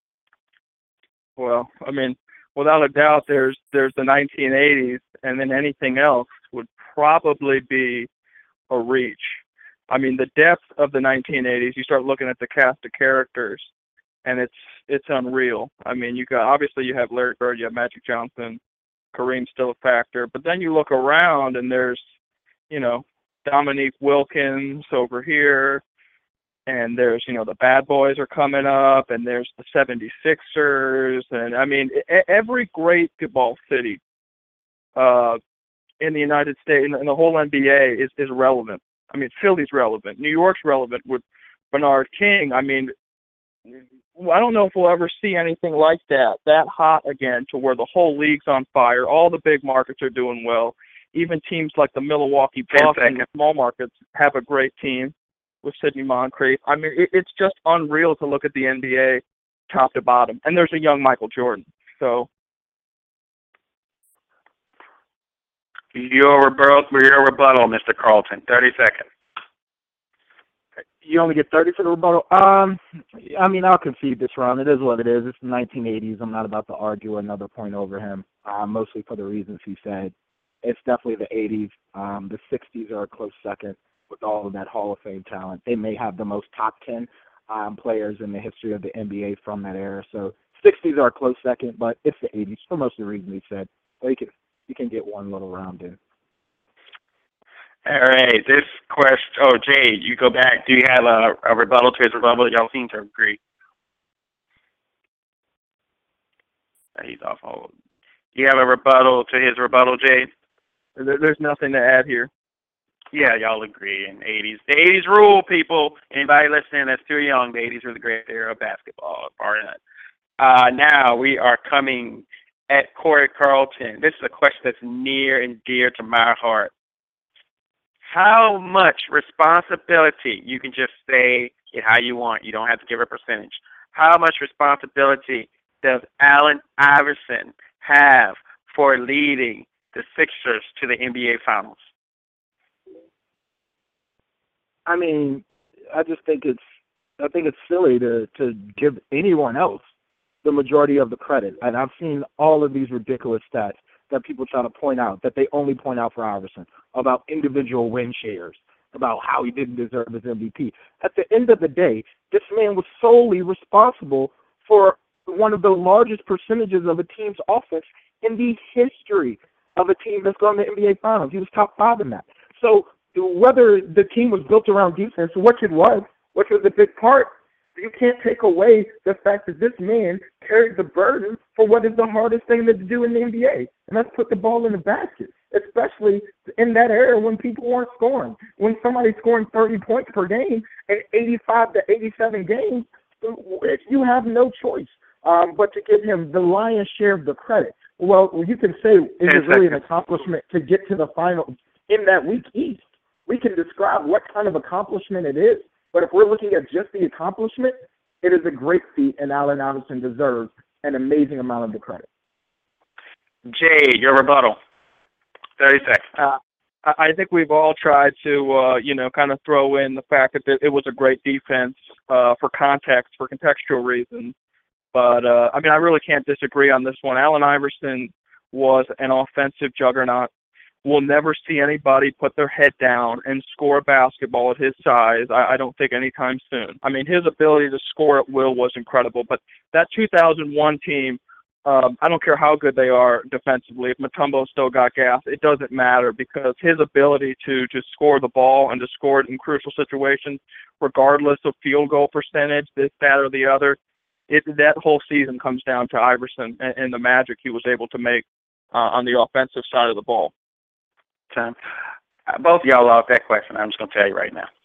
Well, I mean, without a doubt, there's the 1980s, and then anything else would probably be a reach. I mean, the depth of the 1980s. You start looking at the cast of characters, and it's unreal. I mean, obviously you have Larry Bird, you have Magic Johnson, Kareem's still a factor, but then you look around and there's, Dominique Wilkins over here, and there's, the Bad Boys are coming up, and there's the 76ers, and I mean, every great basketball city in the United States, and the whole NBA is relevant. I mean, Philly's relevant. New York's relevant with Bernard King. I mean, I don't know if we'll ever see anything like that hot again, to where the whole league's on fire. All the big markets are doing well. Even teams like the Milwaukee Bucks in the small markets have a great team with Sidney Moncrief. I mean, it's just unreal to look at the NBA top to bottom. And there's a young Michael Jordan. So your rebuttal, Mr. Carlton. 30 seconds. You only get 30 for the rebuttal? I mean, I'll concede this round. It is what it is. It's the 1980s. I'm not about to argue another point over him, mostly for the reasons he said. It's definitely the 80s. The 60s are a close second with all of that Hall of Fame talent. They may have the most top 10 players in the history of the NBA from that era. So 60s are a close second, but it's the 80s for most of the reasons he said. So you can get one little round in. All right, this question. Oh, Jay, you go back. Do you have a rebuttal to his rebuttal? Y'all seem to agree. He's off hold. Do you have a rebuttal to his rebuttal, Jay? There's nothing to add here. Yeah, y'all agree in 80s. The 80s rule, people. Anybody listening that's too young, the 80s were the great era of basketball. Now we are coming at Corey Carlton. This is a question that's near and dear to my heart. How much responsibility, you can just say it how you want, you don't have to give a percentage, how much responsibility does Allen Iverson have for leading the Sixers to the NBA Finals? I mean, I think it's silly to give anyone else the majority of the credit. And I've seen all of these ridiculous stats that people try to point out, that they only point out for Iverson, about individual win shares, about how he didn't deserve his MVP. At the end of the day, this man was solely responsible for one of the largest percentages of a team's offense in the history of a team that's gone to the NBA Finals. He was top 5 in that. So whether the team was built around defense, which it was, which was a big part, you can't take away the fact that this man carried the burden for what is the hardest thing to do in the NBA, and that's put the ball in the basket, especially in that era when people weren't scoring. When somebody's scoring 30 points per game in 85 to 87 games, you have no choice but to give him the lion's share of the credit. Well, you can say, is it really an accomplishment to get to the final in that week East? We can describe what kind of accomplishment it is. But if we're looking at just the accomplishment, it is a great feat, and Allen Iverson deserves an amazing amount of the credit. Jay, your rebuttal. 30 seconds. I think we've all tried to, kind of throw in the fact that it was a great defense for context, for contextual reasons. But, I really can't disagree on this one. Allen Iverson was an offensive juggernaut. We'll never see anybody put their head down and score a basketball at his size, I don't think, anytime soon. I mean, his ability to score at will was incredible. But that 2001 team, I don't care how good they are defensively. If Mutombo still got gas, it doesn't matter, because his ability to score the ball and to score it in crucial situations, regardless of field goal percentage, this, that, or the other, that whole season comes down to Iverson and the magic he was able to make on the offensive side of the ball. Both of y'all lost that question. I'm just going to tell you right now.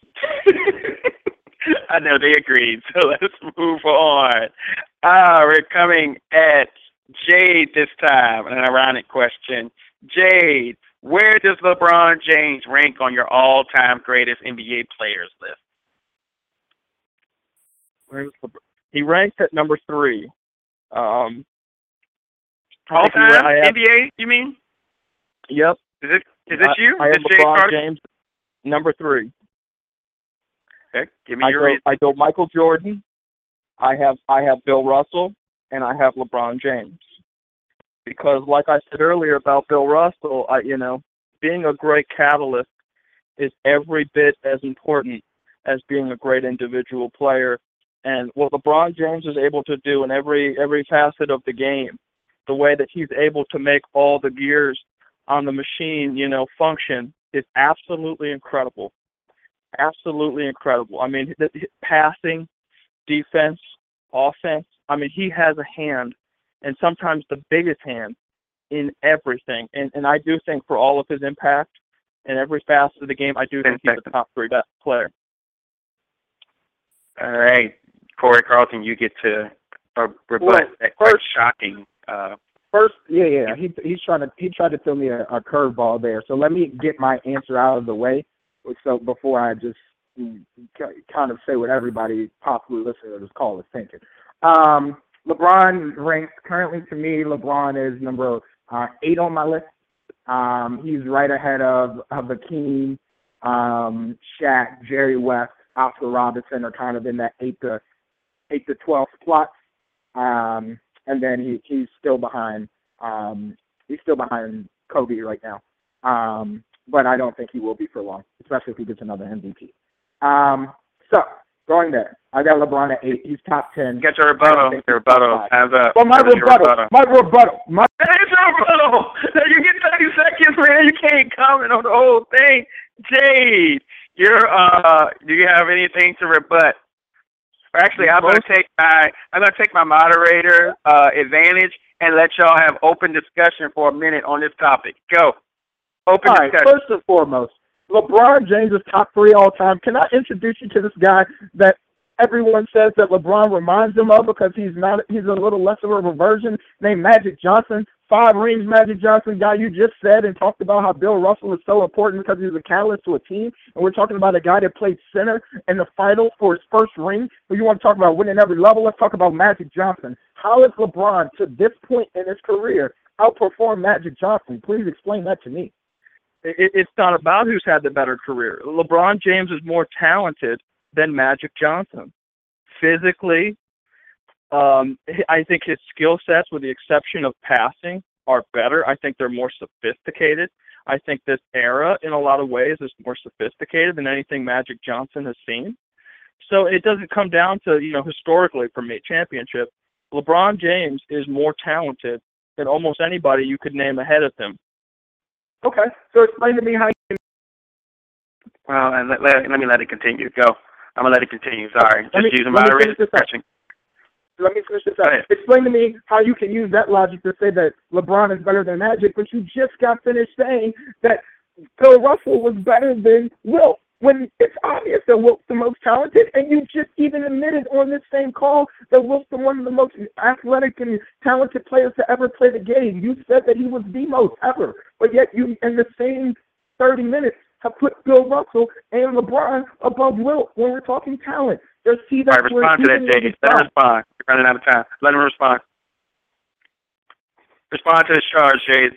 I know they agreed, so let's move on. We're coming at Jade this time, an ironic question. Jade, where does LeBron James rank on your all-time greatest NBA players list? He ranks at number 3. All-time NBA, you mean? Yep. Is it you? I have LeBron Carter? James, number 3. Okay, give me your reason. I go Michael Jordan. I have Bill Russell, and I have LeBron James. Because, like I said earlier about Bill Russell, being a great catalyst is every bit as important as being a great individual player. And what LeBron James is able to do in every facet of the game, the way that he's able to make all the gears on the machine, function, is absolutely incredible. Absolutely incredible. I mean, passing, defense, offense, I mean, he has a hand, and sometimes the biggest hand, in everything. And I do think for all of his impact in every facet of the game, I do think he's a top 3 best player. All right. Corey Carlton, you get to rebut that quite shocking. First, yeah. He tried to throw me a curveball there. So let me get my answer out of the way. So before I just kind of say what everybody possibly listening to this call is thinking. LeBron ranks currently, to me, LeBron is number 8 on my list. He's right ahead of Hakeem, Shaq, Jerry West, Oscar Robertson are kind of in that 8 to 12 spot. And then he's still behind Kobe right now. But I don't think he will be for long, especially if he gets another MVP. So going there, I got LeBron at 8. He's top 10. Get your rebuttal. Well, my rebuttal. That is your rebuttal. You get 30 seconds, man. You can't comment on the whole thing. Jade, do you have anything to rebut? Actually, I'm going to take my moderator advantage and let y'all have open discussion for a minute on this topic. Go. Open discussion. All right, first and foremost, LeBron James is top 3 all time. Can I introduce you to this guy that everyone says that LeBron reminds them of because he's a little less of a version, named Magic Johnson? 5 rings, Magic Johnson, guy you just said and talked about how Bill Russell is so important because he's a catalyst to a team. And we're talking about a guy that played center in the final for his first ring. So you want to talk about winning every level? Let's talk about Magic Johnson. How has LeBron, to this point in his career, outperformed Magic Johnson? Please explain that to me. It's not about who's had the better career. LeBron James is more talented than Magic Johnson. Physically, I think his skill sets, with the exception of passing, are better. I think they're more sophisticated. I think this era, in a lot of ways, is more sophisticated than anything Magic Johnson has seen. So it doesn't come down to, historically for me, championship. LeBron James is more talented than almost anybody you could name ahead of him. Okay, so explain to me how you can... Well, and let me let it continue. Go. I'm going to let it continue. Sorry. Just using my discretion. Let me finish this up. Explain to me how you can use that logic to say that LeBron is better than Magic, but you just got finished saying that Bill Russell was better than Wilt, when it's obvious that Wilt's the most talented, and you just even admitted on this same call that Wilt's one of the most athletic and talented players to ever play the game. You said that he was the most ever, but yet you, in the same 30 minutes, have put Bill Russell and LeBron above Wilt when we're talking talent. All right, respond to that, Jay. Let him respond. We're running out of time. Let him respond. Respond to this charge, Jade.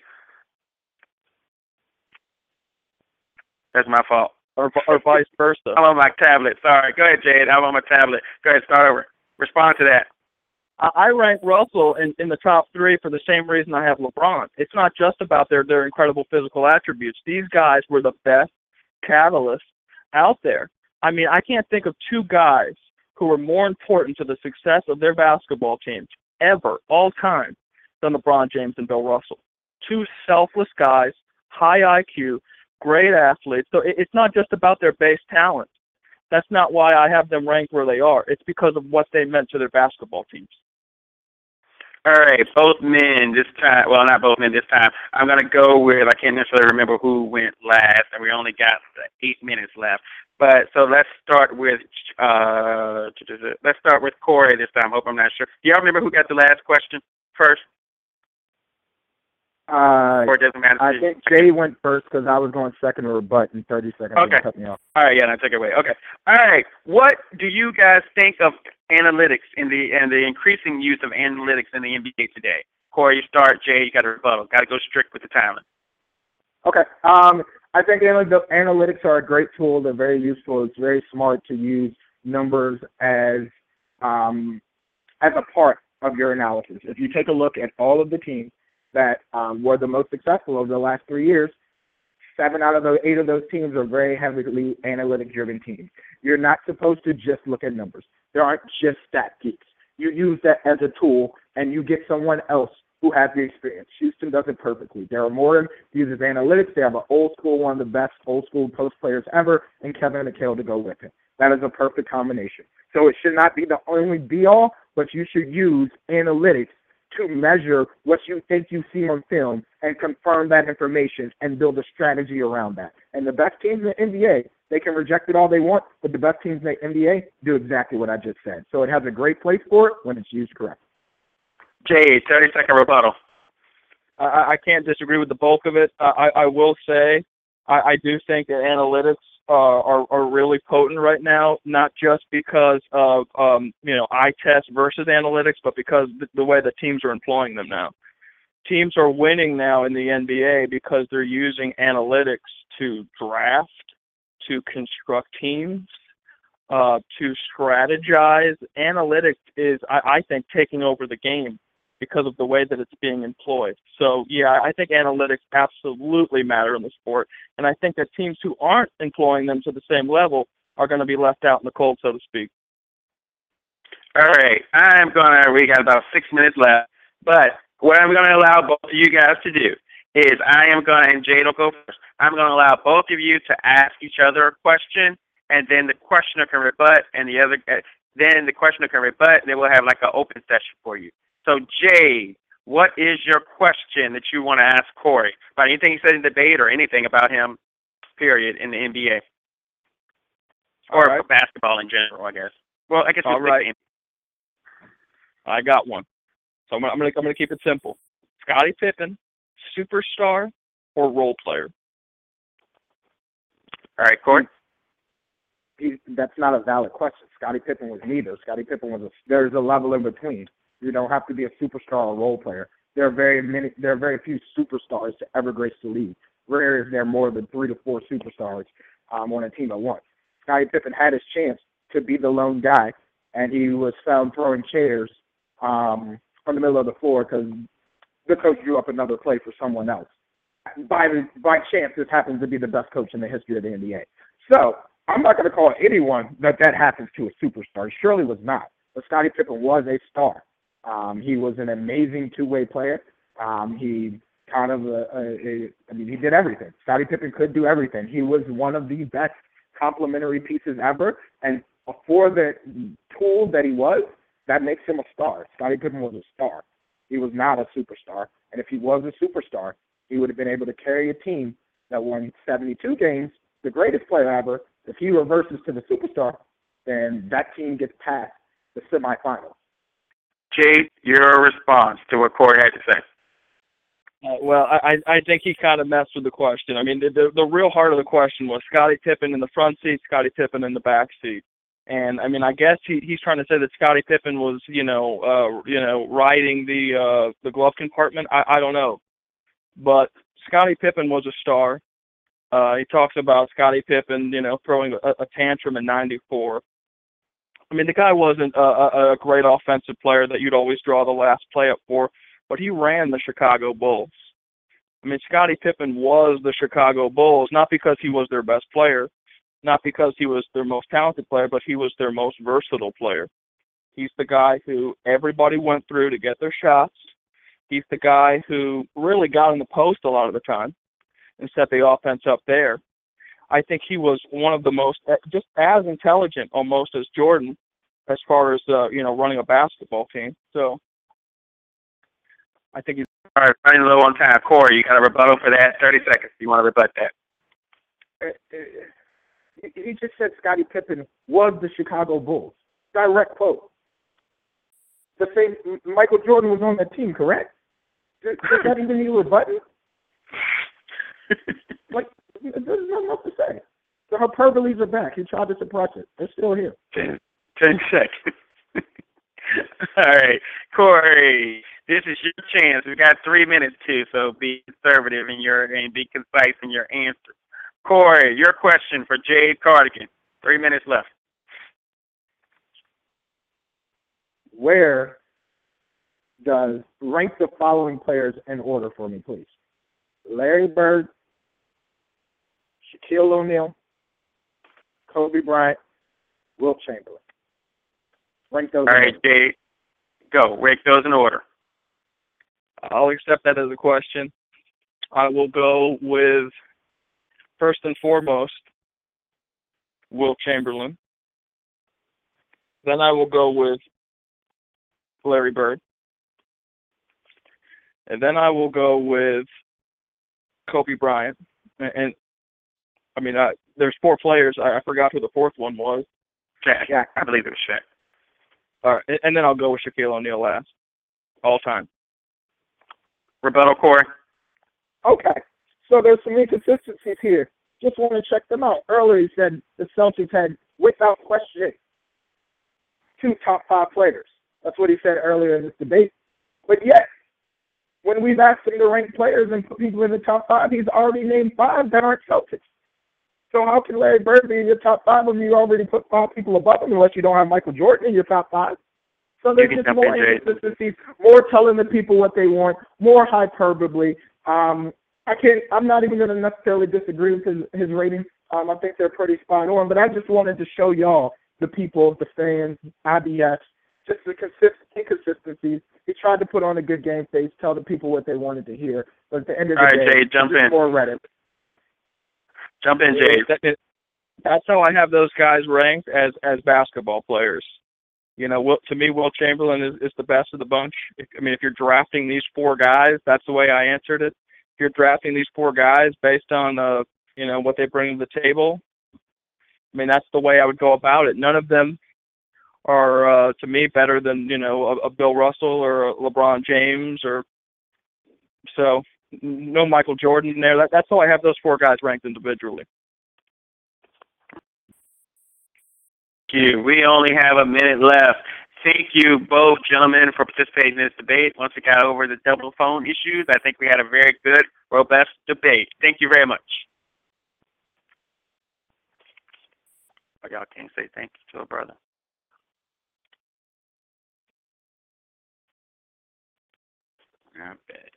That's my fault. Or vice versa. I'm on my tablet. Sorry. Go ahead, Jade. I'm on my tablet. Go ahead, start over. Respond to that. I rank Russell in the top 3 for the same reason I have LeBron. It's not just about their incredible physical attributes. These guys were the best catalysts out there. I mean, I can't think of 2 guys who were more important to the success of their basketball teams ever, all time, than LeBron James and Bill Russell. 2 selfless guys, high IQ, great athletes. So it's not just about their base talent. That's not why I have them ranked where they are. It's because of what they meant to their basketball teams. All right, both men this time. Well, not both men this time. I'm going to go with, I can't necessarily remember who went last, and we only got 8 minutes left. But so let's start with Corey this time. Hope I'm not sure. Do y'all remember who got the last question first? Or it doesn't matter. I think Jay went first because I was going second to rebut in 30 seconds. Okay. Cut me off. All right, yeah, I took it away. Okay. All right. What do you guys think of analytics and the increasing use of analytics in the NBA today? Corey, you start. Jay, you got to rebuttal. Got to go strict with the timing. Okay. I think analytics are a great tool. They're very useful. It's very smart to use numbers as a part of your analysis. If you take a look at all of the teams that were the most successful over the last 3 years, 7 out of the 8 of those teams are very heavily analytic-driven teams. You're not supposed to just look at numbers. There aren't just stat geeks. You use that as a tool, and you get someone else who has the experience. Houston does it perfectly. Daryl Morey uses analytics. They have an old school, one of the best old school post players ever, and Kevin McHale to go with him. That is a perfect combination. So it should not be the only be-all, but you should use analytics to measure what you think you see on film and confirm that information and build a strategy around that. And the best teams in the NBA, they can reject it all they want, but the best teams in the NBA do exactly what I just said. So it has a great place for it when it's used correctly. Jay, 30-second rebuttal. I can't disagree with the bulk of it. I will say I do think that analytics are really potent right now, not just because of eye test versus analytics, but because the way the teams are employing them now. Teams are winning now in the NBA because they're using analytics to draft, to construct teams, to strategize. Analytics is, I think, taking over the game because of the way that it's being employed. So, yeah, I think analytics absolutely matter in the sport, and I think that teams who aren't employing them to the same level are going to be left out in the cold, so to speak. All right, we got about 6 minutes left, but what I'm going to allow both of you guys to do is and Jade will go first, I'm going to allow both of you to ask each other a question, and then the questioner can rebut, and then the questioner can rebut, and then we'll have like an open session for you. So, Jade, what is your question that you want to ask Corey about anything he said in debate or anything about him, period, in the NBA? Or right. basketball in general, I guess. Well, I guess all right. I got one. So I'm gonna keep it simple. Scottie Pippen, superstar or role player? All right, Corey? That's not a valid question. Scottie Pippen was neither. Scottie Pippen was there's a level in between. You don't have to be a superstar or role player. There are very few superstars to ever grace the league. Rare is there more than 3 to 4 superstars on a team at once. Scottie Pippen had his chance to be the lone guy, and he was found throwing chairs on the middle of the floor because the coach drew up another play for someone else. By chance, this happens to be the best coach in the history of the NBA. So I'm not going to call anyone that happens to a superstar. He surely was not. But Scottie Pippen was a star. He was an amazing two-way player. He kind of, he did everything. Scottie Pippen could do everything. He was one of the best complementary pieces ever. And for the tool that he was, that makes him a star. Scottie Pippen was a star. He was not a superstar. And if he was a superstar, he would have been able to carry a team that won 72 games, the greatest player ever. If he reverses to the superstar, then that team gets past the semifinals. Jade, your response to what Corey had to say. Well, I think he kind of messed with the question. I mean, the real heart of the question was Scottie Pippen in the front seat, Scottie Pippen in the back seat. And I mean, I guess he's trying to say that Scottie Pippen was, riding the glove compartment. I don't know, but Scottie Pippen was a star. He talks about Scottie Pippen, throwing a tantrum in '94. I mean, the guy wasn't a great offensive player that you'd always draw the last play up for, but he ran the Chicago Bulls. I mean, Scottie Pippen was the Chicago Bulls, not because he was their best player, not because he was their most talented player, but he was their most versatile player. He's the guy who everybody went through to get their shots. He's the guy who really got in the post a lot of the time and set the offense up there. I think he was one of the most, just as intelligent almost as Jordan, as far as, running a basketball team. So I think he's... All right, running low on time. Corey, you got a rebuttal for that? 30 seconds. You want to rebut that? He just said Scottie Pippen was the Chicago Bulls. Direct quote. The same Michael Jordan was on that team, correct? Does that even need a rebuttal? Like, there's nothing else to say. The hyperboles are back. He tried to suppress it. They're still here. 10 seconds. All right, Corey, this is your chance. We've got 3 minutes too, so be conservative and be concise in your answer. Corey, your question for Jade Cardigan. 3 minutes left. Where does rank the following players in order for me, please? Larry Bird, Shaquille O'Neal, Kobe Bryant, Wilt Chamberlain. Rank those. All right, Jay, go. Rank those in order. I'll accept that as a question. I will go with, first and foremost, Wilt Chamberlain. Then I will go with Larry Bird. And then I will go with Kobe Bryant. And I mean, there's 4 players. I forgot who the 4th one was. Shaq. I believe it was Shaq. All right, and then I'll go with Shaquille O'Neal last, all time. Rebuttal, Corey. Okay, so there's some inconsistencies here. Just want to check them out. Earlier he said the Celtics had, without question, 2 top 5 players. That's what he said earlier in this debate. But yet, when we've asked him to rank players and put people in the top 5, he's already named 5 that aren't Celtics. So how can Larry Bird be in your top 5 when you already put 5 people above him, unless you don't have Michael Jordan in your top 5? So there's just more inconsistencies, more telling the people what they want, more hyperbole. I'm not even going to necessarily disagree with his ratings. I think they're pretty spot on, but I just wanted to show y'all, the people, the fans, IBS, just the inconsistencies. He tried to put on a good game face, tell the people what they wanted to hear, but at the end of the day, Jay, jump in. More Reddit. Jump in, Jay. That's how I have those guys ranked as basketball players. You know, to me, Wilt Chamberlain is the best of the bunch. If you're drafting these 4 guys, that's the way I answered it. If you're drafting these 4 guys based on, what they bring to the table, that's the way I would go about it. None of them are, to me, better than, a Bill Russell or a LeBron James, so no Michael Jordan there. That's how I have those 4 guys ranked individually. Thank you. We only have a minute left. Thank you both, gentlemen, for participating in this debate. Once we got over the double phone issues, I think we had a very good, robust debate. Thank you very much. Y'all can't say thank you to a brother. I bet.